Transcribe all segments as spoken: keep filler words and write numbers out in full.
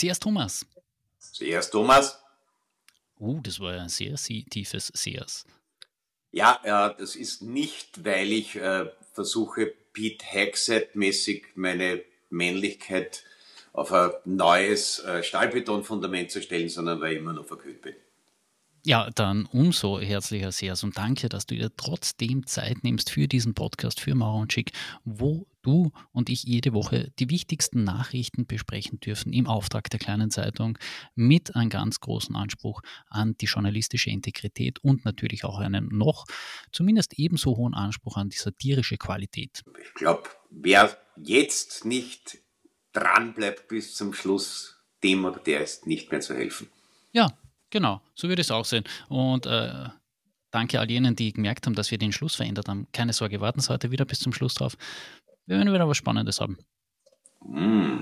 Servus Thomas. Servus Thomas. Uh, das war ja ein sehr, sehr tiefes Servus. Ja, äh, das ist nicht, weil ich äh, versuche, Pete Hegseth-mäßig meine Männlichkeit auf ein neues äh, Stahlbetonfundament zu stellen, sondern weil ich immer noch verkühlt bin. Ja, dann umso herzlicher Servus und danke, dass du dir trotzdem Zeit nimmst für diesen Podcast, für Maurer und Schick, wo du und ich jede Woche die wichtigsten Nachrichten besprechen dürfen im Auftrag der kleinen Zeitung mit einem ganz großen Anspruch an die journalistische Integrität und natürlich auch einem noch zumindest ebenso hohen Anspruch an die satirische Qualität. Ich glaube, wer jetzt nicht dranbleibt bis zum Schluss, dem oder der ist nicht mehr zu helfen. Ja, genau, so würde es auch sein. Und äh, danke all jenen, die gemerkt haben, dass wir den Schluss verändert haben. Keine Sorge, warten Sie heute wieder bis zum Schluss drauf. Wir werden wieder was Spannendes haben. Mm.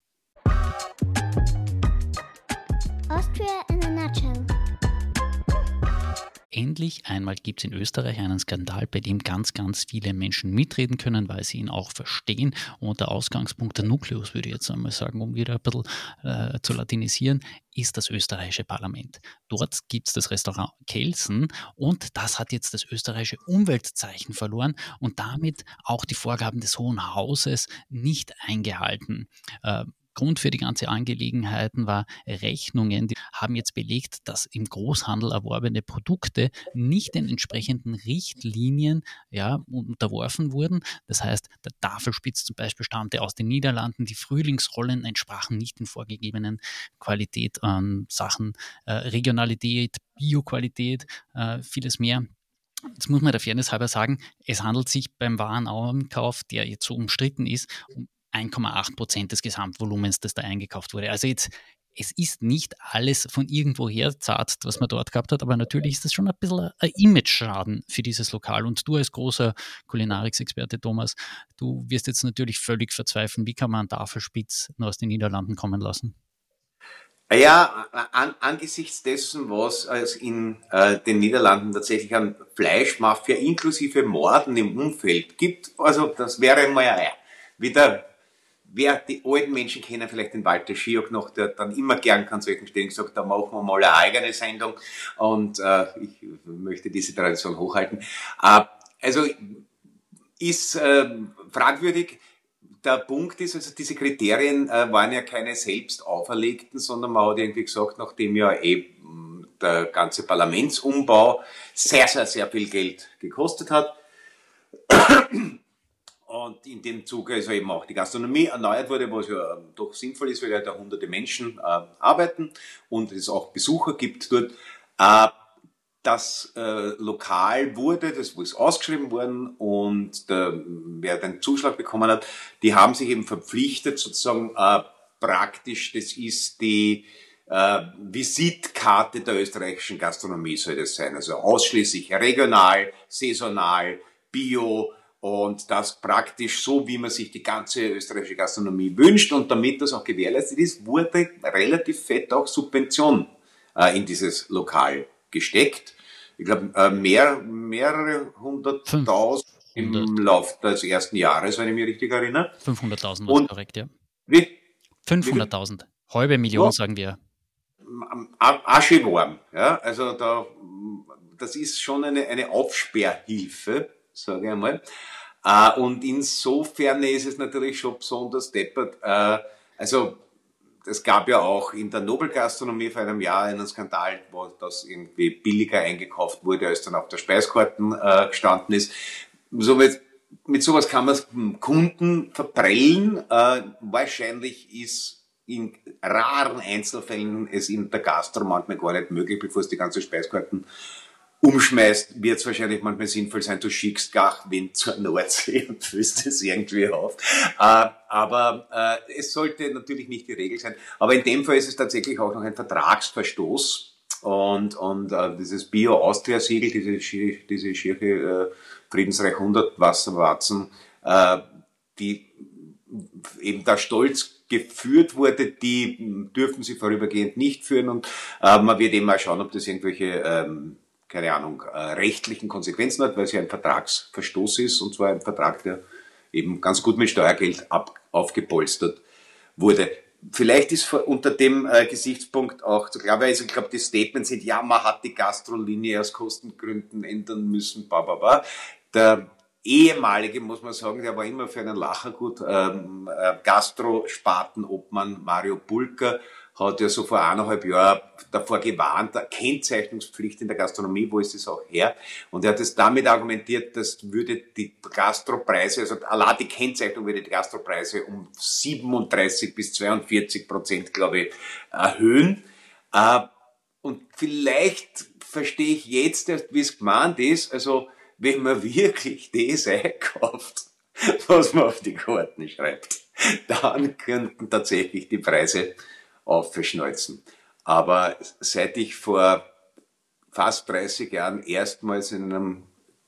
Austria in a nutshell. Endlich einmal gibt es in Österreich einen Skandal, bei dem ganz, ganz viele Menschen mitreden können, weil sie ihn auch verstehen. Und der Ausgangspunkt, der Nukleus, würde ich jetzt einmal sagen, um wieder ein bisschen äh, zu latinisieren, ist das österreichische Parlament. Dort gibt es das Restaurant Kelsen und das hat jetzt das österreichische Umweltzeichen verloren und damit auch die Vorgaben des Hohen Hauses nicht eingehalten. Äh, Grund für die ganze Angelegenheiten war Rechnungen, die haben jetzt belegt, dass im Großhandel erworbene Produkte nicht den entsprechenden Richtlinien ja, unterworfen wurden. Das heißt, der Tafelspitz zum Beispiel stammte aus den Niederlanden, die Frühlingsrollen entsprachen nicht den vorgegebenen Qualität an Sachen, äh, Regionalität, Bioqualität, äh, vieles mehr. Jetzt muss man der Fairness halber sagen, es handelt sich beim Wareneinkauf, der jetzt so umstritten ist, um eins Komma acht Prozent des Gesamtvolumens, das da eingekauft wurde. Also jetzt, es ist nicht alles von irgendwoher zart, was man dort gehabt hat, aber natürlich ist das schon ein bisschen ein Image-Schaden für dieses Lokal. Und du als großer Kulinariksexperte, Thomas, du wirst jetzt natürlich völlig verzweifeln, wie kann man einen Tafelspitz nur aus den Niederlanden kommen lassen? Ja, an, angesichts dessen, was es in äh, den Niederlanden tatsächlich an Fleischmafia inklusive Morden im Umfeld gibt, also das wäre mal ja, wieder. Wer die alten Menschen kennen, vielleicht den Walter Schiok noch, der dann immer gern an solchen Stellen sagt, da machen wir mal eine eigene Sendung und äh, ich möchte diese Tradition hochhalten. Äh, also ist äh, fragwürdig. Der Punkt ist, also diese Kriterien äh, waren ja keine selbst auferlegten, sondern man hat irgendwie gesagt, nachdem ja eben der ganze Parlamentsumbau sehr, sehr, sehr viel Geld gekostet hat, und in dem Zuge ist eben auch die Gastronomie erneuert wurde, was ja ähm, doch sinnvoll ist, weil ja da hunderte Menschen äh, arbeiten und es auch Besucher gibt dort. Äh, das äh, Lokal wurde, das ist ausgeschrieben worden und der, wer den Zuschlag bekommen hat, die haben sich eben verpflichtet, sozusagen äh, praktisch, das ist die äh, Visitkarte der österreichischen Gastronomie, soll das sein. Also ausschließlich regional, saisonal, bio, und das praktisch so, wie man sich die ganze österreichische Gastronomie wünscht. Und damit das auch gewährleistet ist, wurde relativ fett auch Subvention äh, in dieses Lokal gesteckt. Ich glaube, äh, mehr, mehrere hunderttausend im Lauf des ersten Jahres, wenn ich mich richtig erinnere. fünfhunderttausend war korrekt, ja. Wie? fünfhunderttausend. Halbe Million, ja, sagen wir. Asche warm. Ja? Also da, das ist schon eine, eine Aufsperrhilfe, sage ich einmal. Uh, und insofern ist es natürlich schon besonders deppert. Uh, also es gab ja auch in der Nobelgastronomie vor einem Jahr einen Skandal, wo das irgendwie billiger eingekauft wurde, als dann auf der Speiskarten uh, gestanden ist. So mit, mit sowas kann man Kunden verprellen. Uh, wahrscheinlich ist in raren Einzelfällen es in der Gastro manchmal gar nicht möglich, bevor es die ganze Speiskarten umschmeißt, wird es wahrscheinlich manchmal sinnvoll sein, du schickst gar Wind zur Nordsee und füllst es irgendwie auf. Äh, aber äh, es sollte natürlich nicht die Regel sein. Aber in dem Fall ist es tatsächlich auch noch ein Vertragsverstoß. Und, und äh, dieses Bio-Austria-Siegel, diese, diese schiere äh, Friedensreich hundert Wasserwatzen, äh, die eben da stolz geführt wurde, die dürfen sie vorübergehend nicht führen. Und äh, man wird eben mal schauen, ob das irgendwelche ähm, keine Ahnung, äh, rechtlichen Konsequenzen hat, weil es ja ein Vertragsverstoß ist, und zwar ein Vertrag, der eben ganz gut mit Steuergeld ab, aufgepolstert wurde. vielleicht ist unter dem äh, Gesichtspunkt auch zu klar, weil also ich glaube, die Statements sind, ja, man hat die Gastrolinie aus Kostengründen ändern müssen, bla, bla, bla. Der ehemalige, muss man sagen, der war immer für einen Lacher gut, ähm, äh, Gastro-Spartenobmann Mario Bulcker hat ja so vor eineinhalb Jahren davor gewarnt, der Kennzeichnungspflicht in der Gastronomie, wo ist das auch her? Und er hat es damit argumentiert, dass würde die Gastropreise, also allein die Kennzeichnung würde die Gastropreise um siebenunddreißig bis zweiundvierzig Prozent, glaube ich, erhöhen. Und vielleicht verstehe ich jetzt, wie es gemeint ist, also wenn man wirklich das einkauft, was man auf die Karten schreibt, dann könnten tatsächlich die Preise aufschneuzen. Aber seit ich vor fast dreißig Jahren erstmals in einem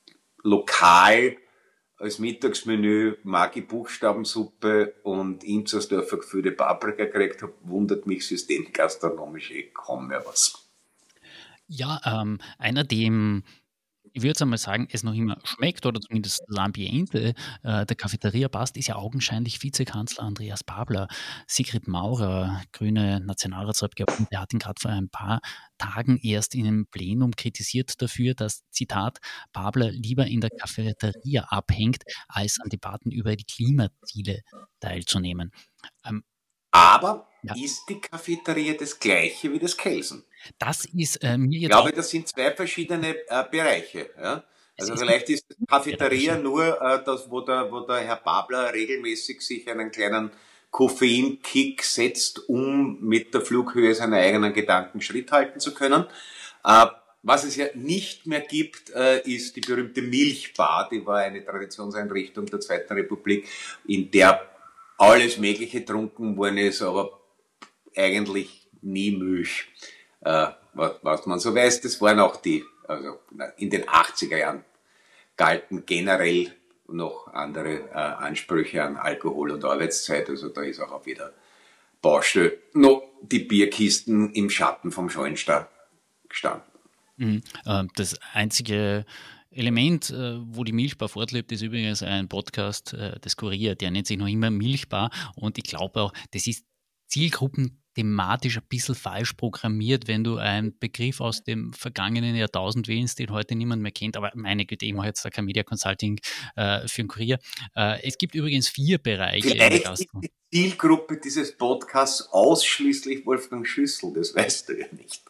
Lokal als Mittagsmenü Maggi-Buchstabensuppe und Inzersdorfer gefüllte Paprika gekriegt habe, wundert mich systemgastronomisch eh kaum mehr was. Ja, ähm, einer, dem, ich würde jetzt einmal sagen, es noch immer schmeckt oder zumindest das Ambiente äh, der Cafeteria passt, ist ja augenscheinlich Vizekanzler Andreas Babler. Sigrid Maurer, grüne Nationalratsabgeordnete, der hat ihn gerade vor ein paar Tagen erst in einem Plenum kritisiert dafür, dass, Zitat, Babler lieber in der Cafeteria abhängt, als an Debatten über die Klimaziele teilzunehmen. Ähm, Aber ja. Ist die Cafeteria das gleiche wie das Kelsen? Das ist äh, mir Ich jetzt glaube, das sind zwei verschiedene äh, Bereiche. Ja? Also ist vielleicht ist Cafeteria Bereiche. nur äh, das, wo der, wo der Herr Babler regelmäßig sich einen kleinen Koffeinkick setzt, um mit der Flughöhe seiner eigenen Gedanken Schritt halten zu können. Äh, was es ja nicht mehr gibt, äh, ist die berühmte Milchbar. Die war eine Traditionseinrichtung der Zweiten Republik, in der alles Mögliche getrunken worden ist, aber eigentlich nie Milch. Äh, was, was man so weiß, das waren auch die, also in den achtziger Jahren galten generell noch andere äh, Ansprüche an Alkohol und Arbeitszeit, also da ist auch auf jeder Baustelle noch die Bierkisten im Schatten vom Scheunenstab gestanden. Mhm. Äh, das einzige Element, äh, wo die Milchbar fortlebt, ist übrigens ein Podcast äh, des Kurier, der nennt sich noch immer Milchbar und ich glaube auch, das ist zielgruppenthematisch ein bisschen falsch programmiert, wenn du einen Begriff aus dem vergangenen Jahrtausend wählst, den heute niemand mehr kennt, aber meine Güte, ich mache jetzt da kein Media Consulting äh, für den Kurier. Äh, es gibt übrigens vier Bereiche in der Vielleicht ist Gastro. die Zielgruppe dieses Podcasts ausschließlich Wolfgang Schüssel, das weißt du ja nicht.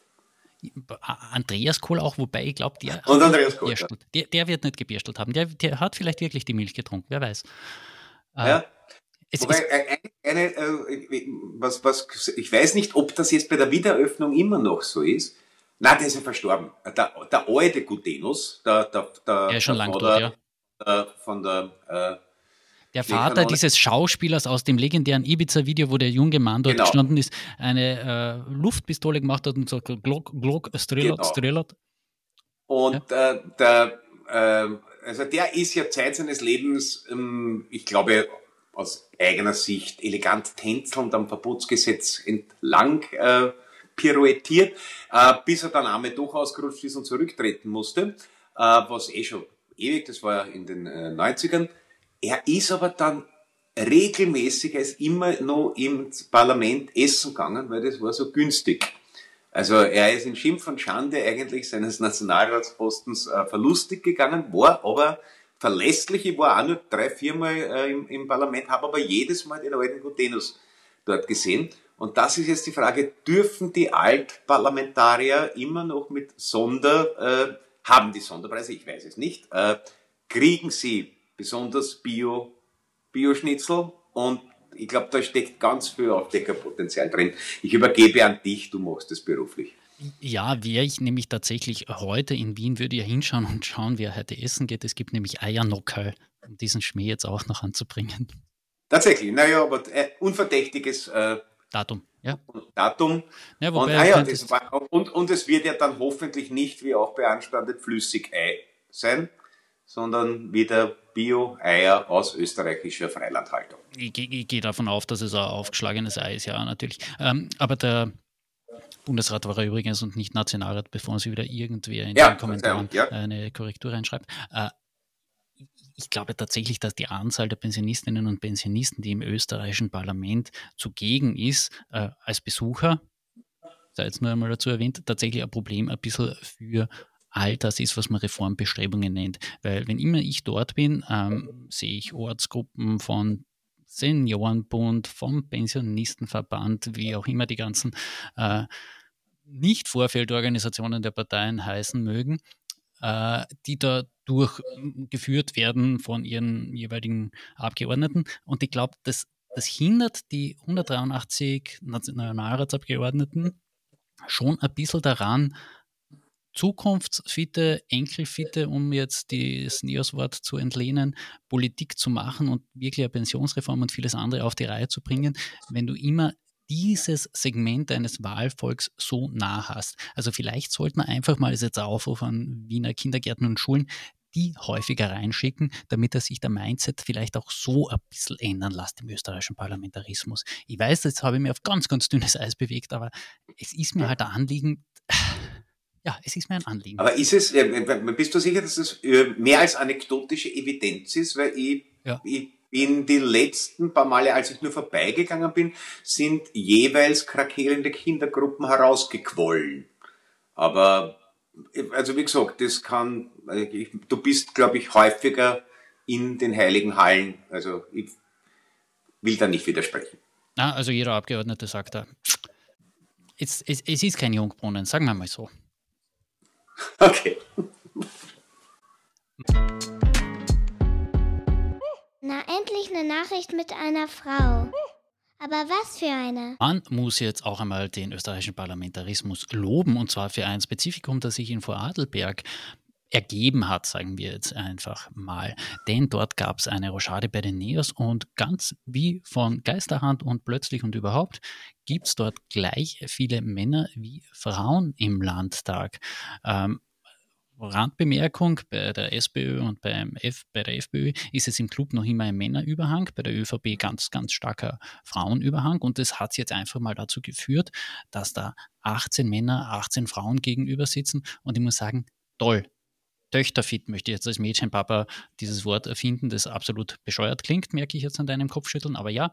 Andreas Kohl auch, wobei ich glaube, der, Und Andreas Kohl, ja. der, der wird nicht gebirstelt haben. Der, der hat vielleicht wirklich die Milch getrunken, wer weiß. Ja. Äh, es Wobei, ist, eine, eine, äh, was, was, ich weiß nicht, ob das jetzt bei der Wiedereröffnung immer noch so ist. Nein, der ist ja verstorben. Der, der alte Gutenus, der, der, der, der ist schon der lang Vater, tot, ja. der, von der, äh, Der Vater dieses Schauspielers aus dem legendären Ibiza-Video, wo der junge Mann dort genau. gestanden ist, eine äh, Luftpistole gemacht hat und so Glock, Glock, Strelot, Genau. Strelot. Und ja. äh, der, äh, also der ist ja Zeit seines Lebens, ähm, ich glaube, aus eigener Sicht elegant tänzelnd am Verbotsgesetz entlang äh, pirouettiert, äh, bis er dann einmal doch ausgerutscht ist und zurücktreten musste, äh, was eh schon ewig, das war in den äh, neunzigern. Er ist aber dann regelmäßig, er ist immer noch im Parlament essen gegangen, weil das war so günstig. Also er ist in Schimpf und Schande eigentlich seines Nationalratspostens äh, verlustig gegangen, war aber verlässlich. Ich war auch nur drei, viermal äh, im, im Parlament, habe aber jedes Mal den alten Gutenus dort gesehen. Und das ist jetzt die Frage, dürfen die Altparlamentarier immer noch mit Sonder, äh, haben die Sonderpreise, ich weiß es nicht, äh, kriegen sie besonders Bio, Bio-Schnitzel und ich glaube, da steckt ganz viel Aufdeckerpotenzial drin. Ich übergebe an dich, du machst das beruflich. Ja, wäre ich nämlich tatsächlich heute in Wien, würde ja hinschauen und schauen, wer heute essen geht. Es gibt nämlich Eiernockerl, um diesen Schmäh jetzt auch noch anzubringen. Tatsächlich, naja, aber äh, unverdächtiges äh, Datum, ja. Datum. Ja, und, ah ja, das war, und, und es wird ja dann hoffentlich nicht, wie auch beanstandet, Flüssigei sein, sondern wieder Bio-Eier aus österreichischer Freilandhaltung. Ich, ich, ich gehe davon auf, dass es ein aufgeschlagenes Ei ist, ja, natürlich. Ähm, aber der Bundesrat war er übrigens und nicht Nationalrat, bevor sie wieder irgendwer in ja, den Kommentaren ja. eine Korrektur reinschreibt. Äh, ich glaube tatsächlich, dass die Anzahl der Pensionistinnen und Pensionisten, die im österreichischen Parlament zugegen ist, äh, als Besucher, sei jetzt nur einmal dazu erwähnt, tatsächlich ein Problem ein bisschen für all das ist, was man Reformbestrebungen nennt. Weil wenn immer ich dort bin, ähm, sehe ich Ortsgruppen von Seniorenbund, vom Pensionistenverband, wie auch immer die ganzen äh, Nicht-Vorfeldorganisationen der Parteien heißen mögen, äh, die da durchgeführt werden von ihren jeweiligen Abgeordneten. Und ich glaube, das, das hindert die hundertdreiundachtzig Nationalratsabgeordneten schon ein bisschen daran, zukunftsfitte, enkelfitte, um jetzt das Neos-Wort zu entlehnen, Politik zu machen und wirklich eine Pensionsreform und vieles andere auf die Reihe zu bringen, wenn du immer dieses Segment deines Wahlvolks so nah hast. Also vielleicht sollte man einfach mal, das ist jetzt ein Aufruf an Wiener Kindergärten und Schulen, die häufiger reinschicken, damit er sich der Mindset vielleicht auch so ein bisschen ändern lässt im österreichischen Parlamentarismus. Ich weiß, jetzt habe ich mich auf ganz, ganz dünnes Eis bewegt, aber es ist mir halt ein Anliegen, ja, es ist mir ein Anliegen. Aber ist es, äh, bist du sicher, dass es äh, mehr als anekdotische Evidenz ist? Weil ich, Ja. ich bin die letzten paar Male, als ich nur vorbeigegangen bin, sind jeweils krakelende Kindergruppen herausgequollen. Aber, also wie gesagt, das kann, ich, du bist, glaube ich, häufiger in den heiligen Hallen. Also ich will da nicht widersprechen. Ah, also jeder Abgeordnete sagt da, es, es, es ist kein Jungbrunnen, sagen wir mal so. Okay. Na, endlich eine Nachricht mit einer Frau. Aber was für eine? Man muss jetzt auch einmal den österreichischen Parlamentarismus loben, und zwar für ein Spezifikum, das sich in Vorarlberg ergeben hat, sagen wir jetzt einfach mal. Denn dort gab es eine Rochade bei den Neos und ganz wie von Geisterhand und plötzlich und überhaupt gibt es dort gleich viele Männer wie Frauen im Landtag. Ähm, Randbemerkung, bei der SPÖ und beim F, bei der FPÖ ist es im Club noch immer ein Männerüberhang, bei der ÖVP ganz, ganz starker Frauenüberhang und das hat jetzt einfach mal dazu geführt, dass da achtzehn Männer, achtzehn Frauen gegenüber sitzen und ich muss sagen, toll. Töchterfit möchte ich jetzt als Mädchenpapa dieses Wort erfinden, das absolut bescheuert klingt, merke ich jetzt an deinem Kopfschütteln, aber ja.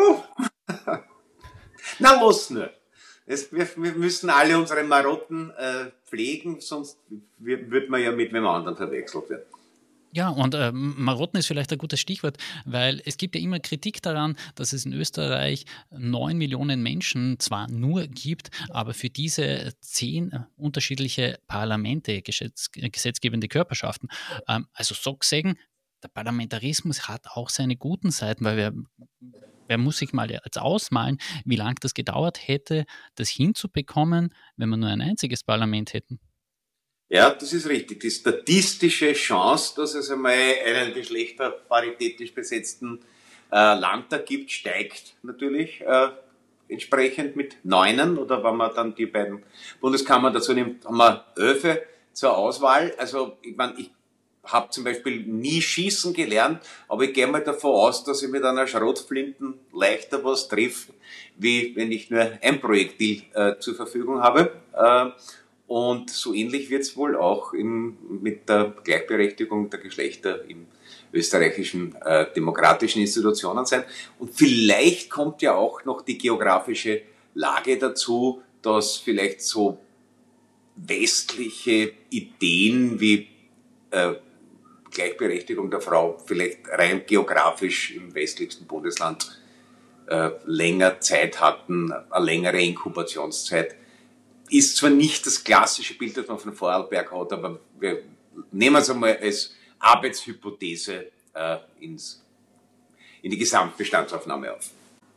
Na, los nur. Es, wir, wir müssen alle unsere Marotten äh, pflegen, sonst wird man ja mit wem anderen verwechselt werden. Ja, und äh, Marotten ist vielleicht ein gutes Stichwort, weil es gibt ja immer Kritik daran, dass es in Österreich neun Millionen Menschen zwar nur gibt, aber für diese zehn unterschiedliche Parlamente, Gesetz, gesetzgebende Körperschaften, ähm, also so gesehen, der Parlamentarismus hat auch seine guten Seiten, weil wir, wer muss sich mal jetzt ausmalen, wie lange das gedauert hätte, das hinzubekommen, wenn wir nur ein einziges Parlament hätten. Ja, das ist richtig. Die statistische Chance, dass es einmal einen geschlechterparitätisch besetzten äh, Landtag gibt, steigt natürlich äh, entsprechend mit neunen. Oder wenn man dann die beiden Bundeskammern dazu nimmt, haben wir Öfe zur Auswahl. Also ich meine, ich habe zum Beispiel nie schießen gelernt, aber ich gehe mal davon aus, dass ich mit einer Schrotflinten leichter was treffe, wie wenn ich nur ein Projektil äh, zur Verfügung habe. Äh, Und so ähnlich wird es wohl auch im, mit der Gleichberechtigung der Geschlechter in österreichischen äh, demokratischen Institutionen sein. Und vielleicht kommt ja auch noch die geografische Lage dazu, dass vielleicht so westliche Ideen wie äh, Gleichberechtigung der Frau vielleicht rein geografisch im westlichsten Bundesland äh, länger Zeit hatten, eine längere Inkubationszeit. Ist zwar nicht das klassische Bild, das man von Vorarlberg hat, aber wir nehmen es einmal als Arbeitshypothese äh, ins, in die Gesamtbestandsaufnahme auf.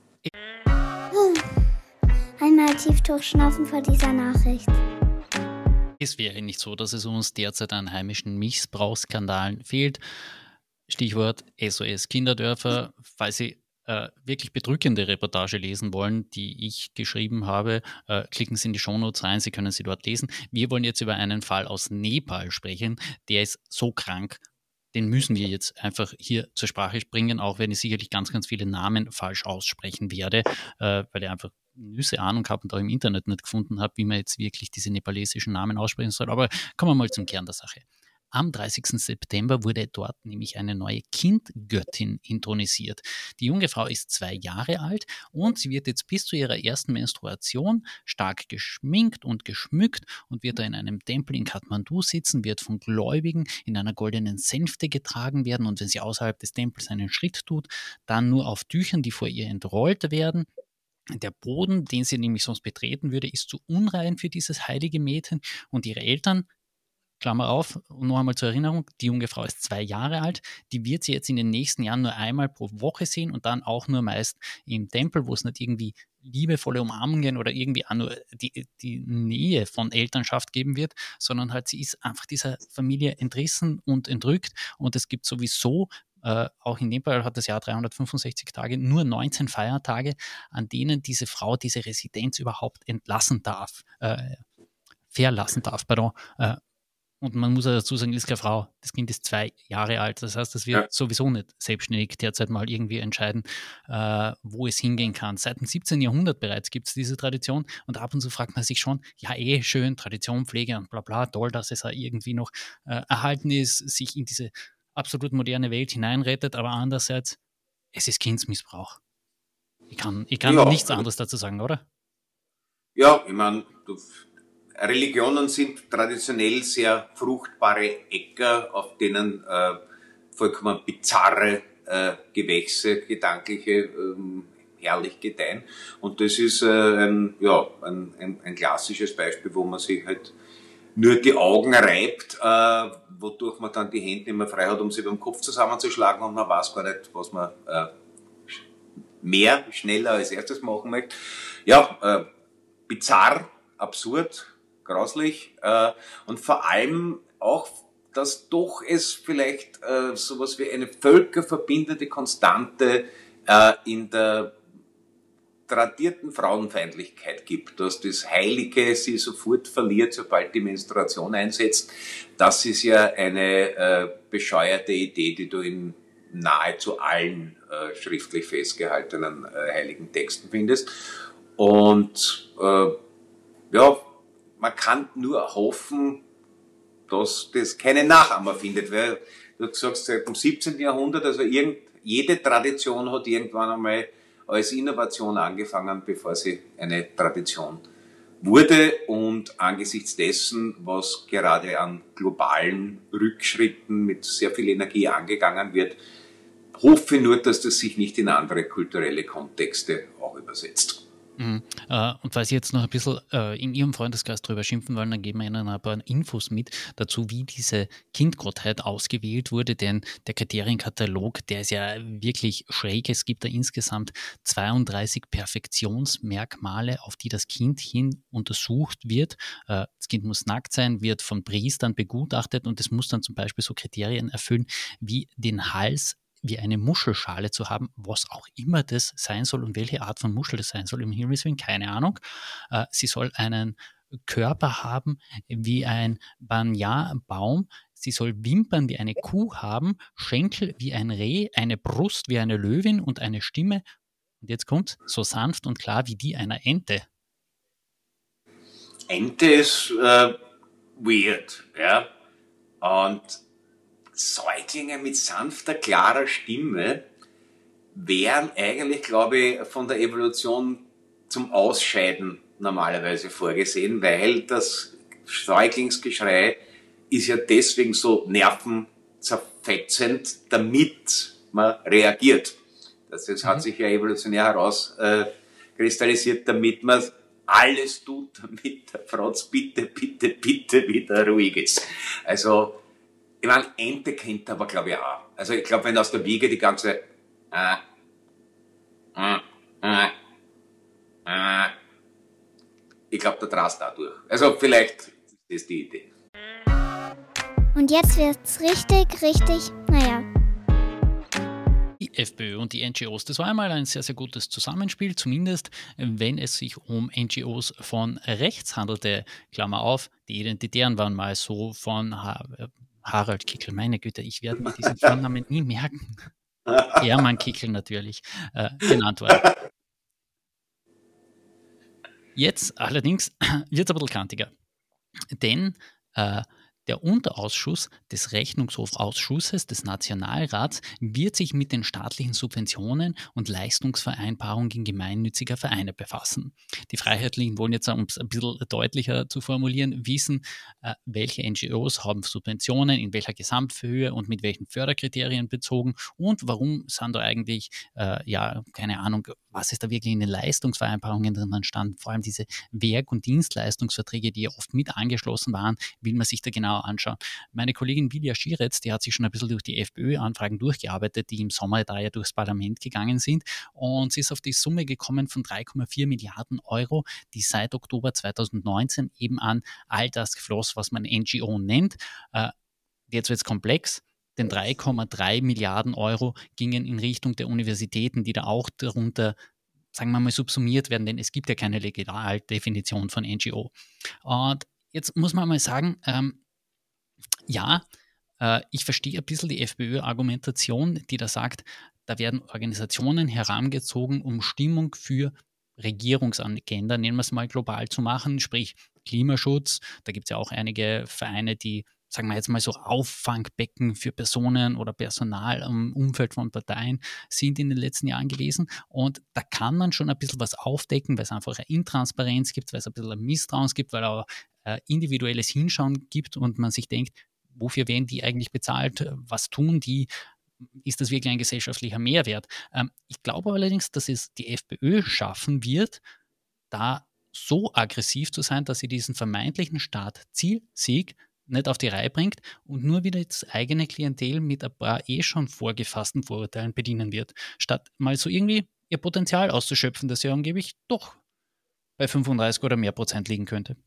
Einmal tief durchschnaufen vor dieser Nachricht. Es wäre nicht so, dass es uns derzeit an heimischen Missbrauchsskandalen fehlt. Stichwort S O S Kinderdörfer, falls Sie äh, wirklich bedrückende Reportage lesen wollen, die ich geschrieben habe, äh, klicken Sie in die Shownotes rein, Sie können sie dort lesen. Wir wollen jetzt über einen Fall aus Nepal sprechen, der ist so krank, den müssen wir jetzt einfach hier zur Sprache bringen, auch wenn ich sicherlich ganz, ganz viele Namen falsch aussprechen werde, äh, weil ich einfach Nüsse Ahnung habe und auch im Internet nicht gefunden habe, wie man jetzt wirklich diese nepalesischen Namen aussprechen soll. Aber kommen wir mal zum Kern der Sache. Am dreißigsten September wurde dort nämlich eine neue Kindgöttin intronisiert. Die junge Frau ist zwei Jahre alt und sie wird jetzt bis zu ihrer ersten Menstruation stark geschminkt und geschmückt und wird da in einem Tempel in Kathmandu sitzen, wird von Gläubigen in einer goldenen Sänfte getragen werden und wenn sie außerhalb des Tempels einen Schritt tut, dann nur auf Tüchern, die vor ihr entrollt werden. Der Boden, den sie nämlich sonst betreten würde, ist zu unrein für dieses heilige Mädchen und ihre Eltern, Klammer auf, noch einmal zur Erinnerung, die junge Frau ist zwei Jahre alt, die wird sie jetzt in den nächsten Jahren nur einmal pro Woche sehen und dann auch nur meist im Tempel, wo es nicht irgendwie liebevolle Umarmungen oder irgendwie auch nur die, die Nähe von Elternschaft geben wird, sondern halt sie ist einfach dieser Familie entrissen und entrückt und es gibt sowieso, äh, auch in dem Fall hat das Jahr dreihundertfünfundsechzig Tage, nur neunzehn Feiertage, an denen diese Frau diese Residenz überhaupt entlassen darf, äh, verlassen darf, pardon, äh, und man muss ja dazu sagen, ist keine Frau. Das Kind ist zwei Jahre alt. Das heißt, das wird ja sowieso nicht selbstständig derzeit mal irgendwie entscheiden, äh, wo es hingehen kann. Seit dem siebzehnten Jahrhundert bereits gibt es diese Tradition. Und ab und zu fragt man sich schon, ja eh, schön, Tradition, Pflege und bla bla, toll, dass es auch irgendwie noch äh, erhalten ist, sich in diese absolut moderne Welt hineinrettet. Aber andererseits, es ist Kindsmissbrauch. Ich kann, ich kann ja nichts anderes dazu sagen, oder? Ja, ich meine, du... Religionen sind traditionell sehr fruchtbare Äcker, auf denen äh, vollkommen bizarre äh, Gewächse, gedankliche, ähm, herrlich gedeihen. Und das ist äh, ein, ja, ein, ein, ein klassisches Beispiel, wo man sich halt nur die Augen reibt, äh, wodurch man dann die Hände nicht mehr frei hat, um sie beim Kopf zusammenzuschlagen und man weiß gar nicht, was man äh, mehr, schneller als erstes machen möchte. Ja, äh, bizarr, absurd, grauslich äh, und vor allem auch, dass doch es vielleicht äh, sowas wie eine völkerverbindende Konstante äh, in der tradierten Frauenfeindlichkeit gibt, dass das Heilige sie sofort verliert, sobald die Menstruation einsetzt. Das ist ja eine äh, bescheuerte Idee, die du in nahezu allen äh, schriftlich festgehaltenen äh, heiligen Texten findest. Und äh, ja, man kann nur hoffen, dass das keine Nachahmer findet, weil du sagst, seit dem siebzehnten Jahrhundert, also irgend, jede Tradition hat irgendwann einmal als Innovation angefangen, bevor sie eine Tradition wurde und angesichts dessen, was gerade an globalen Rückschritten mit sehr viel Energie angegangen wird, hoffe nur, dass das sich nicht in andere kulturelle Kontexte auch übersetzt. Mhm. Äh, und weil Sie jetzt noch ein bisschen äh, in Ihrem Freundeskreis drüber schimpfen wollen, dann geben wir Ihnen ein paar Infos mit dazu, wie diese Kindgottheit ausgewählt wurde, denn der Kriterienkatalog, der ist ja wirklich schräg. Es gibt da insgesamt zweiunddreißig Perfektionsmerkmale, auf die das Kind hin untersucht wird. Äh, das Kind muss nackt sein, wird von Priestern begutachtet und es muss dann zum Beispiel so Kriterien erfüllen, wie den Hals wie eine Muschelschale zu haben, was auch immer das sein soll und welche Art von Muschel das sein soll, im Himmels Willen, keine Ahnung. Äh, sie soll einen Körper haben wie ein Banyan-Baum, sie soll Wimpern wie eine Kuh haben, Schenkel wie ein Reh, eine Brust wie eine Löwin und eine Stimme, und jetzt kommt so sanft und klar wie die einer Ente. Ente ist äh, weird, ja, und Säuglinge mit sanfter, klarer Stimme wären eigentlich, glaube ich, von der Evolution zum Ausscheiden normalerweise vorgesehen, weil das Säuglingsgeschrei ist ja deswegen so nervenzerfetzend, damit man reagiert. Das jetzt hat sich ja evolutionär herauskristallisiert, damit man alles tut, damit der Franz bitte, bitte, bitte wieder ruhig ist. Also, ich meine, Ente kennt aber, glaube ich, auch. Also ich glaube, wenn aus der Wiege die ganze äh, äh, äh, äh, ich glaube, da drast da durch. Also vielleicht ist das die Idee. Und jetzt wird's richtig, richtig, naja. Die FPÖ und die N G Os, das war einmal ein sehr, sehr gutes Zusammenspiel, zumindest wenn es sich um N G Os von rechts handelte. Klammer auf, die Identitären waren mal so von Ha- Harald Kickl, meine Güte, ich werde mir diesen Vornamen nie merken. Hermann Kickl natürlich äh, genannt worden. Jetzt allerdings wird es ein bisschen kantiger, denn äh, Der Unterausschuss des Rechnungshofausschusses des Nationalrats wird sich mit den staatlichen Subventionen und Leistungsvereinbarungen gemeinnütziger Vereine befassen. Die Freiheitlichen wollen jetzt, um es ein bisschen deutlicher zu formulieren, wissen, äh, welche N G Os haben Subventionen, in welcher Gesamthöhe und mit welchen Förderkriterien bezogen und warum sind da eigentlich, äh, ja, keine Ahnung, was ist da wirklich in den Leistungsvereinbarungen drin stand, vor allem diese Werk- und Dienstleistungsverträge, die ja oft mit angeschlossen waren, will man sich da genau anschauen. Meine Kollegin Vilja Schiretz, die hat sich schon ein bisschen durch die FPÖ-Anfragen durchgearbeitet, die im Sommer da ja durchs Parlament gegangen sind, und sie ist auf die Summe gekommen von drei Komma vier Milliarden Euro, die seit Oktober zweitausendneunzehn eben an all das geflossen, was man N G O nennt. Äh, jetzt wird es komplex. Denn drei Komma drei Milliarden Euro gingen in Richtung der Universitäten, die da auch darunter, sagen wir mal, subsumiert werden, denn es gibt ja keine Legaldefinition von N G O. Und jetzt muss man mal sagen, ähm, ja, äh, ich verstehe ein bisschen die FPÖ-Argumentation, die da sagt, da werden Organisationen herangezogen, um Stimmung für Regierungsagenda, nennen wir es mal global, zu machen, sprich Klimaschutz. Da gibt es ja auch einige Vereine, die, sagen wir jetzt mal so, Auffangbecken für Personen oder Personal im Umfeld von Parteien sind in den letzten Jahren gewesen. Und da kann man schon ein bisschen was aufdecken, weil es einfach eine Intransparenz gibt, weil es ein bisschen ein Misstrauen gibt, weil auch äh, individuelles Hinschauen gibt und man sich denkt, wofür werden die eigentlich bezahlt? Was tun die? Ist das wirklich ein gesellschaftlicher Mehrwert? Ähm, ich glaube allerdings, dass es die FPÖ schaffen wird, da so aggressiv zu sein, dass sie diesen vermeintlichen Staat-Ziel-Sieg nicht auf die Reihe bringt und nur wieder das eigene Klientel mit ein paar eh schon vorgefassten Vorurteilen bedienen wird, statt mal so irgendwie ihr Potenzial auszuschöpfen, das ja angeblich doch bei fünfunddreißig oder mehr Prozent liegen könnte.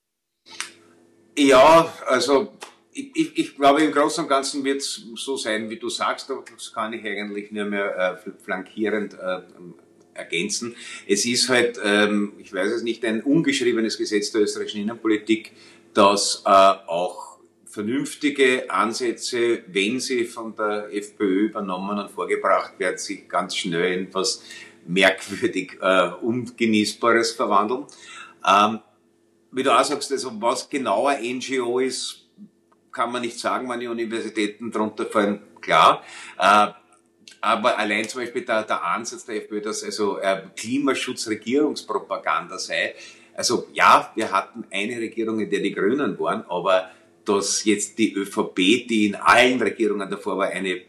Ja, also ich, ich, ich glaube, im Großen und Ganzen wird es so sein, wie du sagst. Das kann ich eigentlich nur mehr äh, flankierend äh, ergänzen. Es ist halt, ähm, ich weiß es nicht, ein ungeschriebenes Gesetz der österreichischen Innenpolitik, dass äh, auch vernünftige Ansätze, wenn sie von der FPÖ übernommen und vorgebracht werden, sich ganz schnell in etwas merkwürdig äh, Ungenießbares verwandeln. Ähm, Wie du auch sagst, also was genauer N G O ist, kann man nicht sagen, wann die Universitäten drunter fallen, klar. Äh, aber allein zum Beispiel der, der Ansatz der FPÖ, dass also äh, Klimaschutz Regierungspropaganda sei. Also ja, wir hatten eine Regierung, in der die Grünen waren, aber dass jetzt die ÖVP, die in allen Regierungen davor war, eine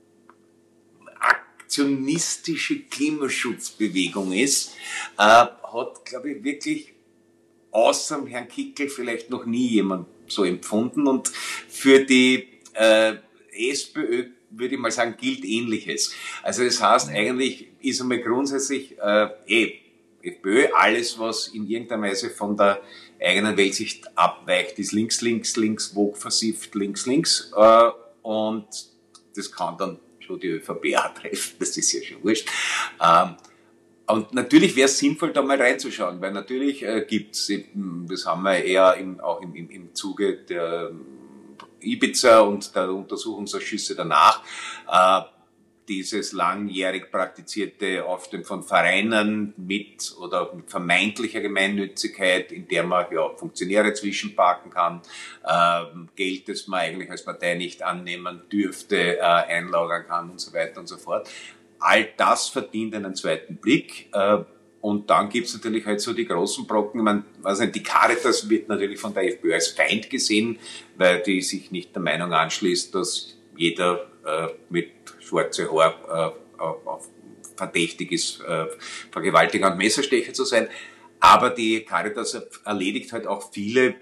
aktionistische Klimaschutzbewegung ist, äh, hat, glaube ich, wirklich außer dem Herrn Kickl vielleicht noch nie jemand so empfunden. Und für die äh, SPÖ, würde ich mal sagen, gilt Ähnliches. Also das heißt, eigentlich ist einmal grundsätzlich äh, eh, FPÖ, alles, was in irgendeiner Weise von der eigenen Weltsicht abweicht, ist links, links, links, Vogue versifft, links, links. Äh, und das kann dann schon die ÖVP auch treffen, das ist ja schon wurscht. Ähm, Und natürlich wäre es sinnvoll, da mal reinzuschauen, weil natürlich äh, gibt's, das haben wir eher im, auch im, im, im Zuge der Ibiza und der Untersuchungsausschüsse danach, äh, dieses langjährig praktizierte Aufstellen von Vereinen mit oder mit vermeintlicher Gemeinnützigkeit, in der man ja Funktionäre zwischenparken kann, äh, Geld, das man eigentlich als Partei nicht annehmen dürfte, äh, einlagern kann und so weiter und so fort. All das verdient einen zweiten Blick. Äh, und dann gibt's natürlich halt so die großen Brocken. Man, weiß nicht, die Caritas wird natürlich von der FPÖ als Feind gesehen, weil die sich nicht der Meinung anschließt, dass jeder äh, mit schwarze Haar äh, auf, verdächtig ist, äh, Vergewaltiger und Messerstecher zu sein. Aber die Caritas erledigt halt auch viele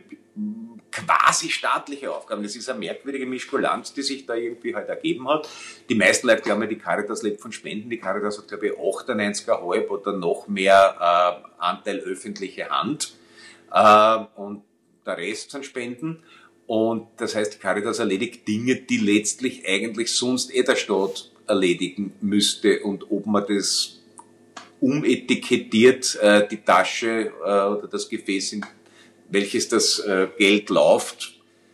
quasi staatliche Aufgaben. Das ist eine merkwürdige Mischkulanz, die sich da irgendwie halt ergeben hat. Die meisten Leute glauben, die Caritas lebt von Spenden. Die Caritas hat, glaube ich, achtundneunzig Komma fünf oder noch mehr äh, Anteil öffentliche Hand. Äh, und der Rest sind Spenden. Und das heißt, die Caritas erledigt Dinge, die letztlich eigentlich sonst eh der Staat erledigen müsste. Und ob man das umetikettiert, äh, die Tasche äh, oder das Gefäß, in welches das äh, Geld läuft,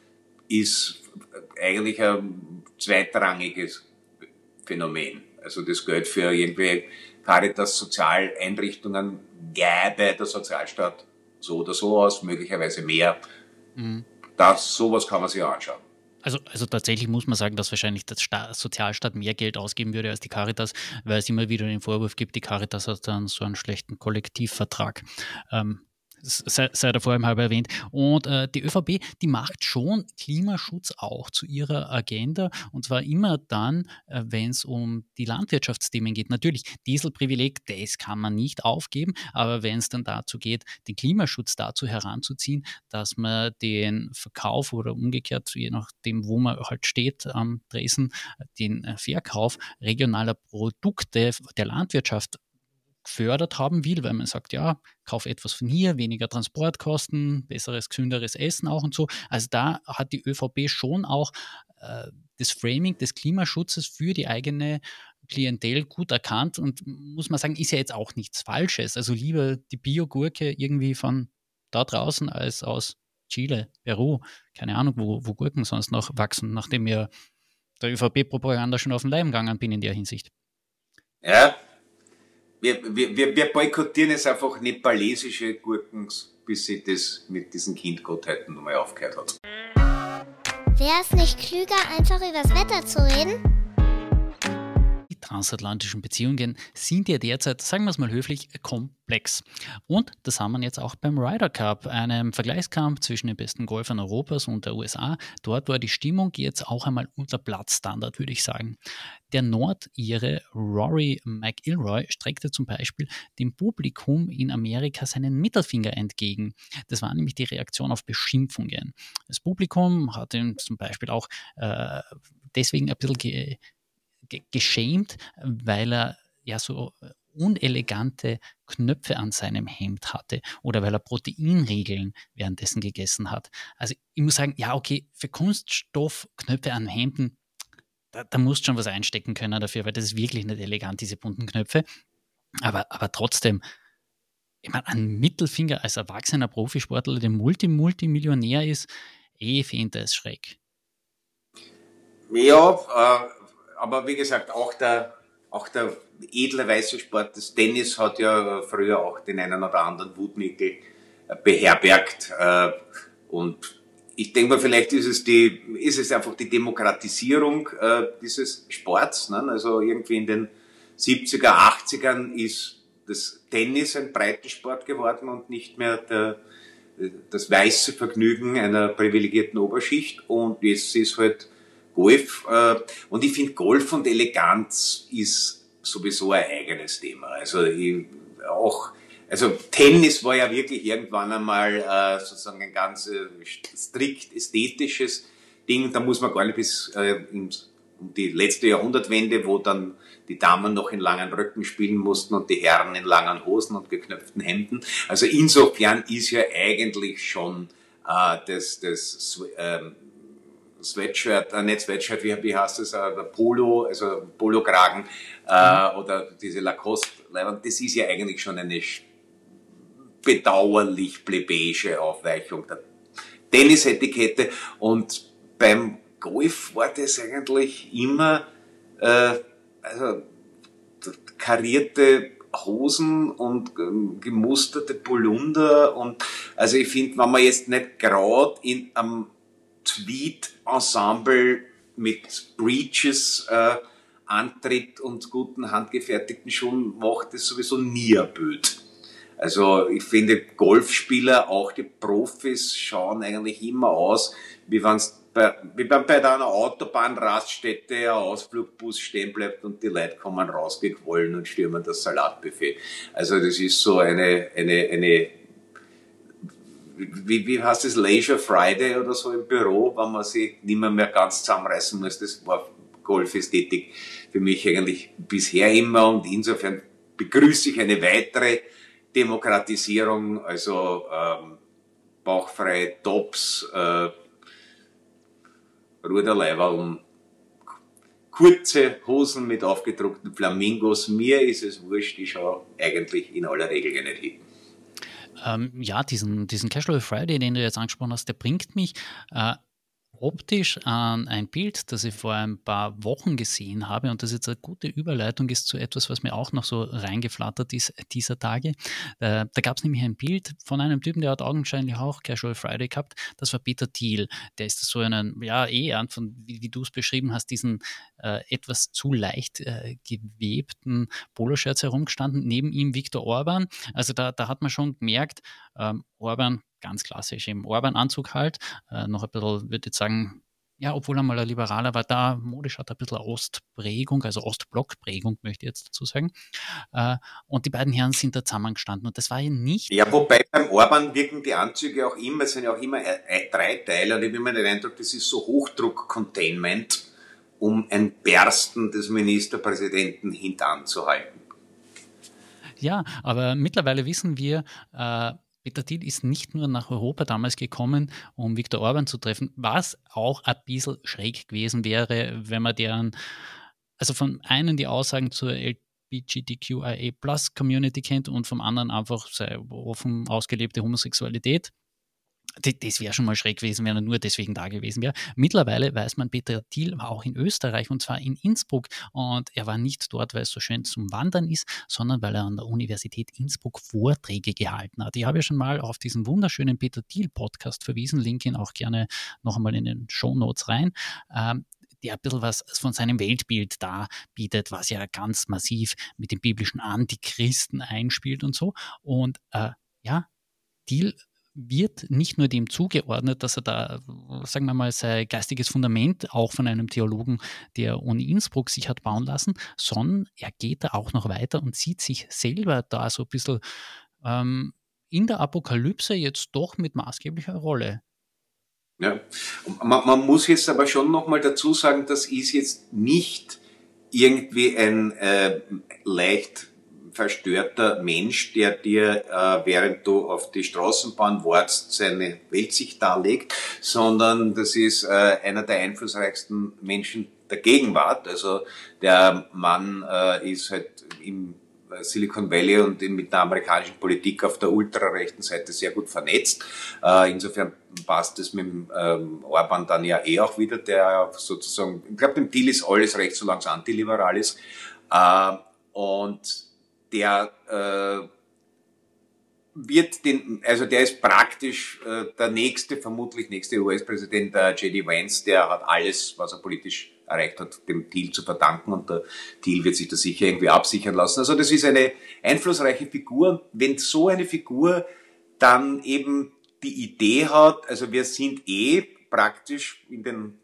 ist eigentlich ein zweitrangiges Phänomen. Also das Geld für irgendwie Caritas Sozialeinrichtungen gäbe der Sozialstaat so oder so aus, möglicherweise mehr. Mhm. Das, sowas kann man sich anschauen. Also, also tatsächlich muss man sagen, dass wahrscheinlich der Sta- Sozialstaat mehr Geld ausgeben würde als die Caritas, weil es immer wieder den Vorwurf gibt, die Caritas hat dann so einen schlechten Kollektivvertrag. Ähm, sei, sei da vor allem halber erwähnt. Und äh, die ÖVP, die macht schon Klimaschutz auch zu ihrer Agenda, und zwar immer dann, äh, wenn es um die Landwirtschaftsthemen geht. Natürlich, Dieselprivileg, das kann man nicht aufgeben, aber wenn es dann dazu geht, den Klimaschutz dazu heranzuziehen, dass man den Verkauf oder umgekehrt, je nachdem, wo man halt steht am Tresen, den äh, Verkauf regionaler Produkte der Landwirtschaft gefördert haben will, weil man sagt, ja, kauf etwas von hier, weniger Transportkosten, besseres, gesünderes Essen auch und so. Also da hat die ÖVP schon auch äh, das Framing des Klimaschutzes für die eigene Klientel gut erkannt, und muss man sagen, ist ja jetzt auch nichts Falsches. Also lieber die Biogurke irgendwie von da draußen als aus Chile, Peru, keine Ahnung, wo, wo Gurken sonst noch wachsen, nachdem mir der ÖVP-Propaganda schon auf den Leim gegangen bin in der Hinsicht. Ja, wir, wir, wir boykottieren jetzt einfach nepalesische Gurken, bis sie das mit diesen Kindgottheiten nochmal aufgehört hat. Wäre es nicht klüger, einfach übers Wetter zu reden? Die transatlantischen Beziehungen sind ja derzeit, sagen wir es mal höflich, komplex. Und das haben wir jetzt auch beim Ryder Cup, einem Vergleichskampf zwischen den besten Golfern Europas und der U S A. Dort war die Stimmung jetzt auch einmal unter Platzstandard, würde ich sagen. Der Nordire Rory McIlroy streckte zum Beispiel dem Publikum in Amerika seinen Mittelfinger entgegen. Das war nämlich die Reaktion auf Beschimpfungen. Das Publikum hat ihn zum Beispiel auch äh, deswegen ein bisschen ge geschämt, weil er ja so unelegante Knöpfe an seinem Hemd hatte oder weil er Proteinriegeln währenddessen gegessen hat. Also ich muss sagen, ja okay, für Kunststoffknöpfe an Hemden, da, da musst du schon was einstecken können dafür, weil das ist wirklich nicht elegant, diese bunten Knöpfe. Aber, aber trotzdem, ich meine, ein Mittelfinger als erwachsener Profisportler, der Multi-Multimillionär ist, ich finde das schräg. Ja, äh, aber wie gesagt, auch der, auch der edle weiße Sport des Tennis hat ja früher auch den einen oder anderen Wutnickel beherbergt. Äh, und ich denke mal, vielleicht ist es die, ist es einfach die Demokratisierung äh, dieses Sports. Ne? Also irgendwie in den siebziger, achtzigern ist das Tennis ein Breitensport geworden und nicht mehr der, das weiße Vergnügen einer privilegierten Oberschicht. Und jetzt ist halt Golf, äh, und ich finde, Golf und Eleganz ist sowieso ein eigenes Thema. Also ich, auch, also Tennis war ja wirklich irgendwann einmal äh, sozusagen ein ganz äh, strikt ästhetisches Ding. Da muss man gar nicht bis äh, um die letzte Jahrhundertwende, wo dann die Damen noch in langen Röcken spielen mussten und die Herren in langen Hosen und geknöpften Hemden. Also insofern ist ja eigentlich schon äh, das, das ähm, Sweatshirt, äh, nicht Sweatshirt, wie, wie heißt das, äh, Polo, also Polokragen äh, mhm. oder diese Lacoste-Leiber, das ist ja eigentlich schon eine bedauerlich plebejische Aufweichung der Tennisetikette. Und beim Golf war das eigentlich immer äh, also karierte Hosen und ähm, gemusterte Polunder. Und also ich finde, wenn man jetzt nicht gerade in einem Tweed-Ensemble mit Breeches äh, antritt und guten handgefertigten Schuhen, macht das sowieso nie ein Bild. Also ich finde, Golfspieler, auch die Profis, schauen eigentlich immer aus, wie wenn's bei, wie wenn bei einer Autobahnraststätte ein Ausflugbus stehen bleibt und die Leute kommen rausgequollen und stürmen das Salatbuffet. Also das ist so eine, eine, eine Wie, wie heißt das, Leisure Friday oder so im Büro, wenn man sich nicht mehr, mehr ganz zusammenreißen muss. Das war Golfästhetik für mich eigentlich bisher immer, und insofern begrüße ich eine weitere Demokratisierung, also ähm, bauchfreie Tops, äh, Ruderleiberl, kurze Hosen mit aufgedruckten Flamingos. Mir ist es wurscht, ich schaue eigentlich in aller Regel nicht hin. Ähm, ja, diesen, diesen Casual Friday, den du jetzt angesprochen hast, der bringt mich äh, optisch an ein Bild, das ich vor ein paar Wochen gesehen habe und das jetzt eine gute Überleitung ist zu etwas, was mir auch noch so reingeflattert ist dieser Tage. Äh, da gab es nämlich ein Bild von einem Typen, der hat augenscheinlich auch Casual Friday gehabt. Das war Peter Thiel. Der ist so einen, ja, eh, von, wie, wie du es beschrieben hast, diesen äh, etwas zu leicht äh, gewebten Poloshirts herumgestanden. Neben ihm Viktor Orban. Also da, da hat man schon gemerkt, ähm, Orban, ganz klassisch im Orban-Anzug halt, äh, noch ein bisschen, würde ich sagen, ja, obwohl er mal ein Liberaler war, da modisch hat er ein bisschen Ostprägung, also Ostblockprägung, möchte ich jetzt dazu sagen. Äh, und die beiden Herren sind da zusammengestanden und das war ja nicht... Ja, wobei beim Orban wirken die Anzüge auch immer, es sind ja auch immer drei Teile und ich habe immer den Eindruck, das ist so Hochdruck-Containment, um ein Bersten des Ministerpräsidenten hintanzuhalten. Ja, aber mittlerweile wissen wir, äh, Peter Thiel ist nicht nur nach Europa damals gekommen, um Viktor Orban zu treffen, was auch ein bisschen schräg gewesen wäre, wenn man deren, also von einem die Aussagen zur L G B T Q I A Plus Community kennt und vom anderen einfach seine offen ausgelebte Homosexualität. Das wäre schon mal schräg gewesen, wenn er nur deswegen da gewesen wäre. Mittlerweile weiß man, Peter Thiel war auch in Österreich und zwar in Innsbruck und er war nicht dort, weil es so schön zum Wandern ist, sondern weil er an der Universität Innsbruck Vorträge gehalten hat. Ich habe ja schon mal auf diesen wunderschönen Peter Thiel Podcast verwiesen, link ihn auch gerne noch einmal in den Shownotes rein. Ähm, der ein bisschen was von seinem Weltbild da bietet, was ja ganz massiv mit dem biblischen Antichristen einspielt und so. Und äh, ja, Thiel wird nicht nur dem zugeordnet, dass er da, sagen wir mal, sein geistiges Fundament auch von einem Theologen der Uni Innsbruck sich hat bauen lassen, sondern er geht da auch noch weiter und sieht sich selber da so ein bisschen ähm, in der Apokalypse jetzt doch mit maßgeblicher Rolle. Ja, man, man muss jetzt aber schon nochmal dazu sagen, das ist jetzt nicht irgendwie ein äh, leicht verstörter Mensch, der dir, äh, während du auf die Straßenbahn wartest, seine Weltsicht darlegt, sondern das ist äh, einer der einflussreichsten Menschen der Gegenwart. Also der Mann äh, ist halt im Silicon Valley und mit der amerikanischen Politik auf der ultrarechten Seite sehr gut vernetzt. Äh, insofern passt es mit dem ähm, Orban dann ja eh auch wieder, der sozusagen, ich glaube, dem Thiel ist alles recht, solange es antiliberal ist. Äh, und der äh, wird den, also der ist praktisch äh, der nächste, vermutlich nächste U S-Präsident, der J D Vance, der hat alles, was er politisch erreicht hat, dem Thiel zu verdanken und der Thiel wird sich da sicher irgendwie absichern lassen. Also das ist eine einflussreiche Figur und wenn so eine Figur dann eben die Idee hat, also wir sind eh praktisch in den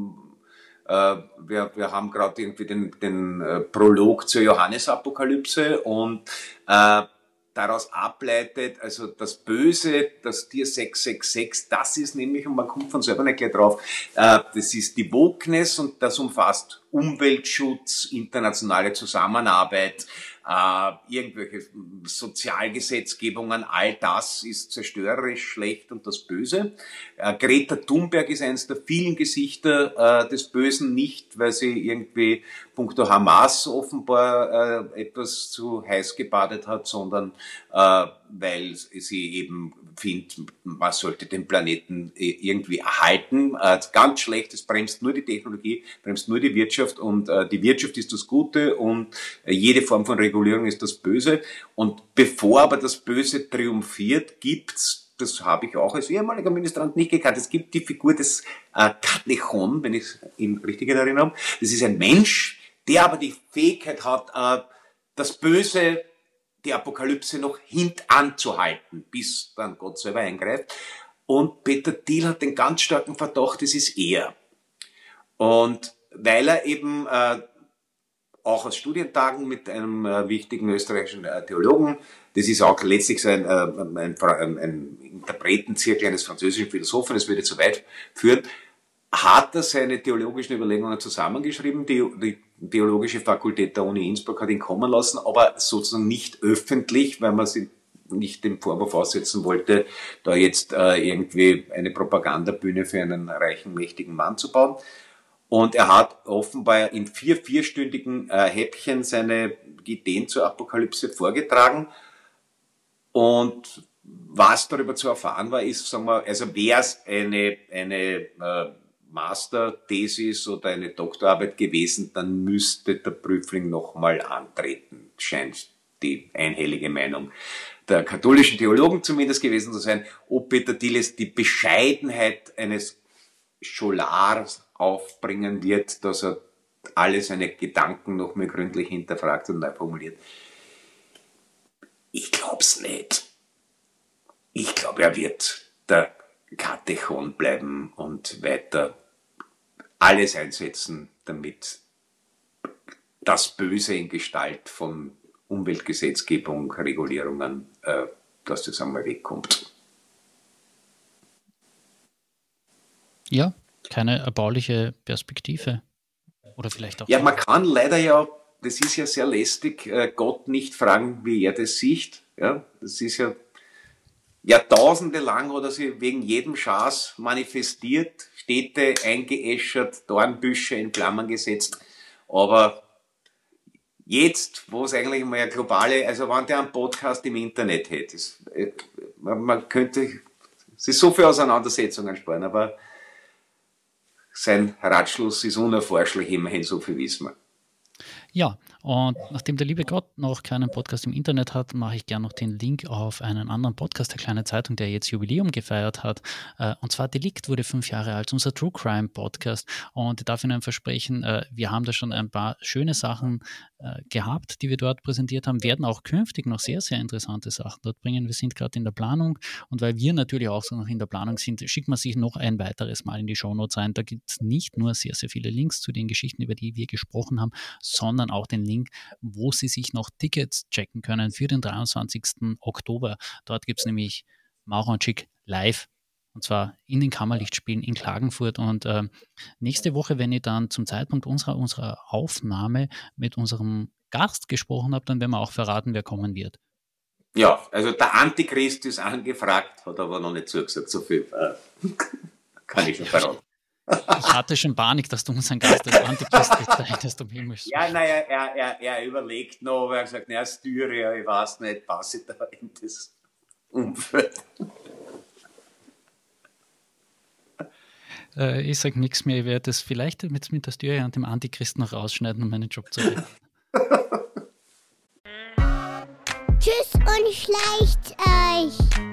äh, wir, wir haben gerade irgendwie den, den äh, Prolog zur Johannesapokalypse und äh, daraus ableitet, also das Böse, das Tier sechs sechs sechs, das ist nämlich, und man kommt von selber nicht gleich drauf, äh, das ist die Wokeness und das umfasst Umweltschutz, internationale Zusammenarbeit, äh, irgendwelche Sozialgesetzgebungen, all das ist zerstörerisch, schlecht und das Böse. Äh, Greta Thunberg ist eines der vielen Gesichter äh, des Bösen, nicht weil sie irgendwie punkto Hamas offenbar äh, etwas zu heiß gebadet hat, sondern äh, weil sie eben findet, man sollte den Planeten irgendwie erhalten. Äh, ganz schlecht, es bremst nur die Technologie, bremst nur die Wirtschaft und äh, die Wirtschaft ist das Gute und äh, jede Form von Regulierung ist das Böse. Und bevor aber das Böse triumphiert, gibt's, das habe ich auch als ehemaliger Ministrant nicht gekannt, es gibt die Figur des äh, Katechon, wenn ich ihn richtig in Erinnerung habe. Das ist ein Mensch, der aber die Fähigkeit hat, äh, das Böse, die Apokalypse noch hintanzuhalten, bis dann Gott selber eingreift. Und Peter Thiel hat den ganz starken Verdacht, das ist er. Und weil er eben äh, auch aus Studientagen mit einem äh, wichtigen österreichischen äh, Theologen, das ist auch letztlich so ein, äh, ein, ein, ein Interpretenzirkel eines französischen Philosophen, das würde zu weit führen, hat er seine theologischen Überlegungen zusammengeschrieben. Die, die theologische Fakultät der Uni Innsbruck hat ihn kommen lassen, aber sozusagen nicht öffentlich, weil man sie nicht dem Vorwurf aussetzen wollte, da jetzt äh, irgendwie eine Propagandabühne für einen reichen, mächtigen Mann zu bauen. Und er hat offenbar in vier vierstündigen äh, Häppchen seine Ideen zur Apokalypse vorgetragen. Und was darüber zu erfahren war, ist, sagen wir, also wäre es eine, eine äh, Masterthesis oder eine Doktorarbeit gewesen, dann müsste der Prüfling nochmal antreten, scheint die einhellige Meinung der katholischen Theologen zumindest gewesen zu sein, ob Peter Thieles die Bescheidenheit eines Scholars aufbringen wird, dass er alle seine Gedanken noch mal gründlich hinterfragt und neu formuliert. Ich glaub's nicht. Ich glaube, er wird der Katechon bleiben und weiter alles einsetzen, damit das Böse in Gestalt von Umweltgesetzgebung, Regulierungen, äh, dass das einmal wegkommt. Ja, keine erbauliche Perspektive. Oder vielleicht auch. Ja, man kann leider ja, das ist ja sehr lästig, äh, Gott nicht fragen, wie er das sieht. Ja, das ist ja Jahrtausende lang oder sie wegen jedem Schaß manifestiert, Städte eingeäschert, Dornbüsche in Klammern gesetzt. Aber jetzt, wo es eigentlich mal eine globale, also wenn der einen Podcast im Internet hätte, ist, man, man könnte, es ist so viel Auseinandersetzungen sparen, aber sein Ratschluss ist unerforschlich, immerhin so viel wissen wir. Ja, und nachdem der liebe Gott noch keinen Podcast im Internet hat, mache ich gerne noch den Link auf einen anderen Podcast der Kleinen Zeitung, der jetzt Jubiläum gefeiert hat. Und zwar Delikt wurde fünf Jahre alt, unser True Crime Podcast. Und ich darf Ihnen versprechen, wir haben da schon ein paar schöne Sachen gehabt, die wir dort präsentiert haben, werden auch künftig noch sehr, sehr interessante Sachen dort bringen. Wir sind gerade in der Planung und weil wir natürlich auch so noch in der Planung sind, schickt man sich noch ein weiteres Mal in die Shownotes ein. Da gibt es nicht nur sehr, sehr viele Links zu den Geschichten, über die wir gesprochen haben, sondern auch den Link, wo Sie sich noch Tickets checken können für den dreiundzwanzigsten Oktober. Dort gibt es nämlich Maurer und Schick live. Und zwar in den Kammerlichtspielen in Klagenfurt. Und äh, nächste Woche, wenn ich dann zum Zeitpunkt unserer, unserer Aufnahme mit unserem Gast gesprochen habe, dann werden wir auch verraten, wer kommen wird. Ja, also der Antichrist ist angefragt, hat aber noch nicht zugesagt. So viel äh, kann ich schon verraten. Ich hatte schon Panik, dass du unseren Gast als Antichrist bezeichnest, um Himmels Willen. Ja, naja, er, er, er überlegt noch, aber er hat gesagt, naja, Styria, ich weiß nicht, passe ich da in das Umfeld. Ich sage nichts mehr, ich werde das vielleicht mit, mit der Styria und dem Antichristen noch rausschneiden, um meinen Job zu retten. Tschüss und schleicht euch!